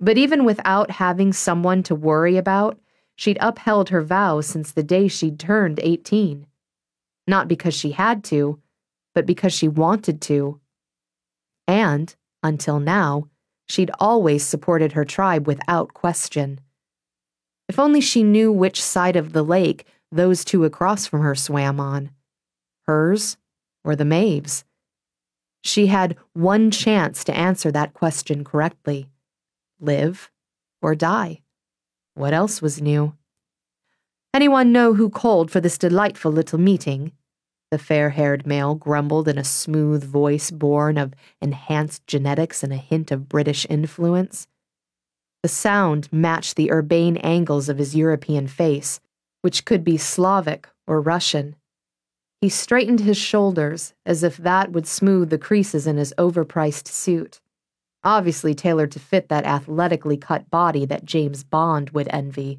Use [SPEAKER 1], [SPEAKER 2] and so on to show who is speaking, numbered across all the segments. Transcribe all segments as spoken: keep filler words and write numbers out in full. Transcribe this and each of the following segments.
[SPEAKER 1] But even without having someone to worry about, she'd upheld her vows since the day she'd turned eighteen. Not because she had to, but because she wanted to. And, until now, she'd always supported her tribe without question. If only she knew which side of the lake those two across from her swam on. Hers or the Maeve's. She had one chance to answer that question correctly. Live or die. What else was new? Anyone know who called for this delightful little meeting? The fair-haired male grumbled in a smooth voice born of enhanced genetics and a hint of British influence. The sound matched the urbane angles of his European face, which could be Slavic or Russian. He straightened his shoulders as if that would smooth the creases in his overpriced suit, obviously tailored to fit that athletically cut body that James Bond would envy.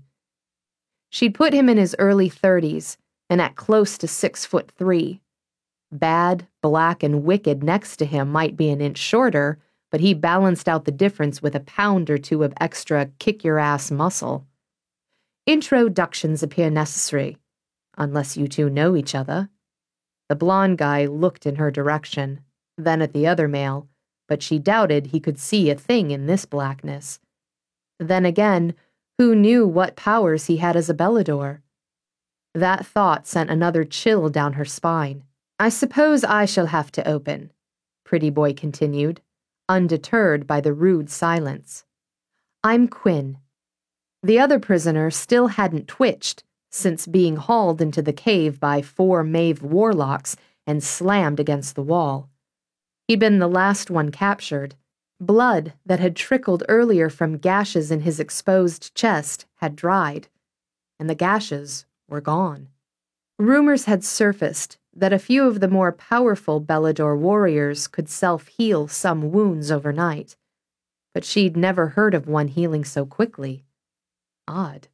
[SPEAKER 1] She'd put him in his early thirties, and at close to six foot three. Bad, black, and wicked next to him might be an inch shorter, but he balanced out the difference with a pound or two of extra kick-your-ass muscle. Introductions appear necessary, unless you two know each other. The blonde guy looked in her direction, then at the other male, but she doubted he could see a thing in this blackness. Then again, who knew what powers he had as a Bellador? That thought sent another chill down her spine. I suppose I shall have to open, Pretty Boy continued, undeterred by the rude silence. I'm Quinn. The other prisoner still hadn't twitched since being hauled into the cave by four Maeve warlocks and slammed against the wall. He'd been the last one captured. Blood that had trickled earlier from gashes in his exposed chest had dried, and the gashes were gone. Rumors had surfaced that a few of the more powerful Bellador warriors could self-heal some wounds overnight, but she'd never heard of one healing so quickly. Odd.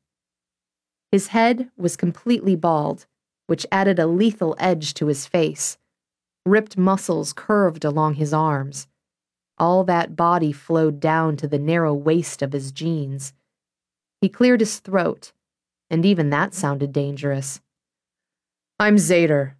[SPEAKER 1] His head was completely bald, which added a lethal edge to his face. Ripped muscles curved along his arms. All that body flowed down to the narrow waist of his jeans. He cleared his throat, and even that sounded dangerous. I'm Zader.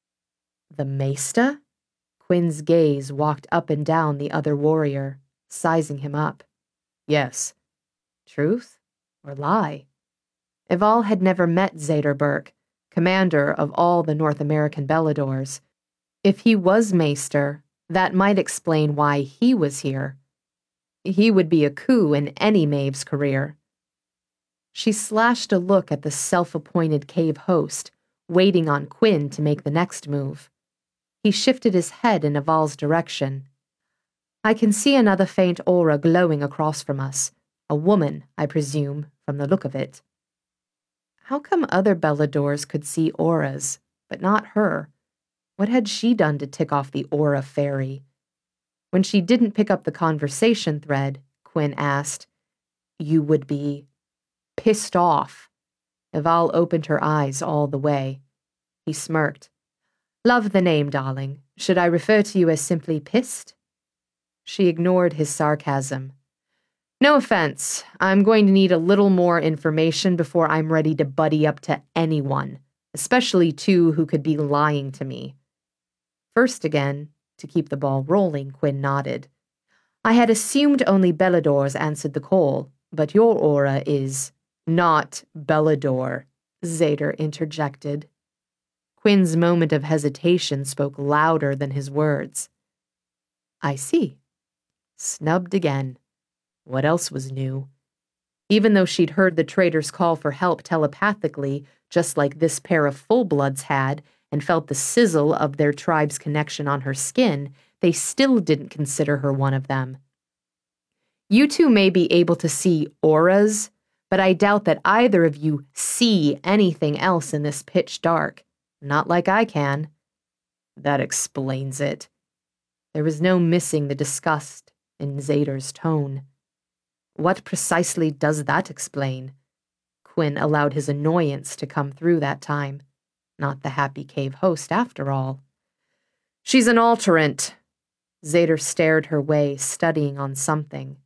[SPEAKER 1] The Maester? Quinn's gaze walked up and down the other warrior, sizing him up. Yes. Truth or lie? Eval had never met Zader Burke, commander of all the North American Belladors. If he was Maester, that might explain why he was here. He would be a coup in any Maeve's career. She slashed a look at the self-appointed cave host, waiting on Quinn to make the next move. He shifted his head in Eval's direction. I can see another faint aura glowing across from us. A woman, I presume, from the look of it. How come other Belladors could see auras, but not her? What had she done to tick off the aura fairy? When she didn't pick up the conversation thread, Quinn asked, You would be pissed off. Eval opened her eyes all the way. He smirked. Love the name, darling. Should I refer to you as simply pissed? She ignored his sarcasm. No offense. I'm going to need a little more information before I'm ready to buddy up to anyone, especially two who could be lying to me. First again, to keep the ball rolling, Quinn nodded. I had assumed only Belladors answered the call, but your aura is not Bellador, Zader interjected. Quinn's moment of hesitation spoke louder than his words. I see. Snubbed again. What else was new? Even though she'd heard the traitors call for help telepathically, just like this pair of full-bloods had, and felt the sizzle of their tribe's connection on her skin, they still didn't consider her one of them. You two may be able to see auras, but I doubt that either of you see anything else in this pitch dark. Not like I can. That explains it. There was no missing the disgust in Zader's tone. What precisely does that explain? Quinn allowed his annoyance to come through that time. Not the happy cave host, after all. She's an alterant. Zader stared her way, studying on something.